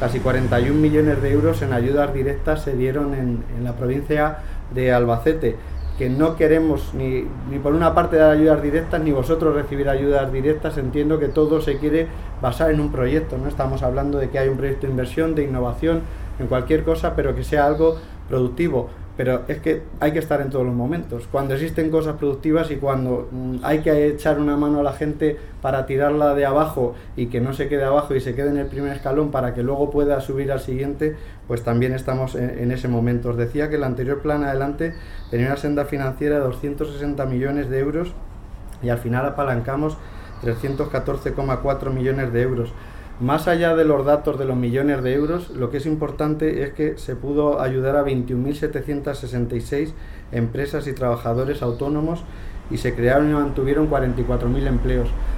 casi 41 millones de euros en ayudas directas se dieron en la provincia de Albacete, que no queremos ni por una parte dar ayudas directas, ni vosotros recibir ayudas directas. Entiendo que todo se quiere basar en un proyecto, no estamos hablando de que hay un proyecto de inversión, de innovación, en cualquier cosa, pero que sea algo productivo. Pero es que hay que estar en todos los momentos, cuando existen cosas productivas y cuando hay que echar una mano a la gente para tirarla de abajo y que no se quede abajo y se quede en el primer escalón para que luego pueda subir al siguiente, pues también estamos en ese momento. Os decía que el anterior plan Adelante tenía una senda financiera de 260 millones de euros y al final apalancamos 314,4 millones de euros. Más allá de los datos de los millones de euros, lo que es importante es que se pudo ayudar a 21.766 empresas y trabajadores autónomos y se crearon y mantuvieron 44.000 empleos.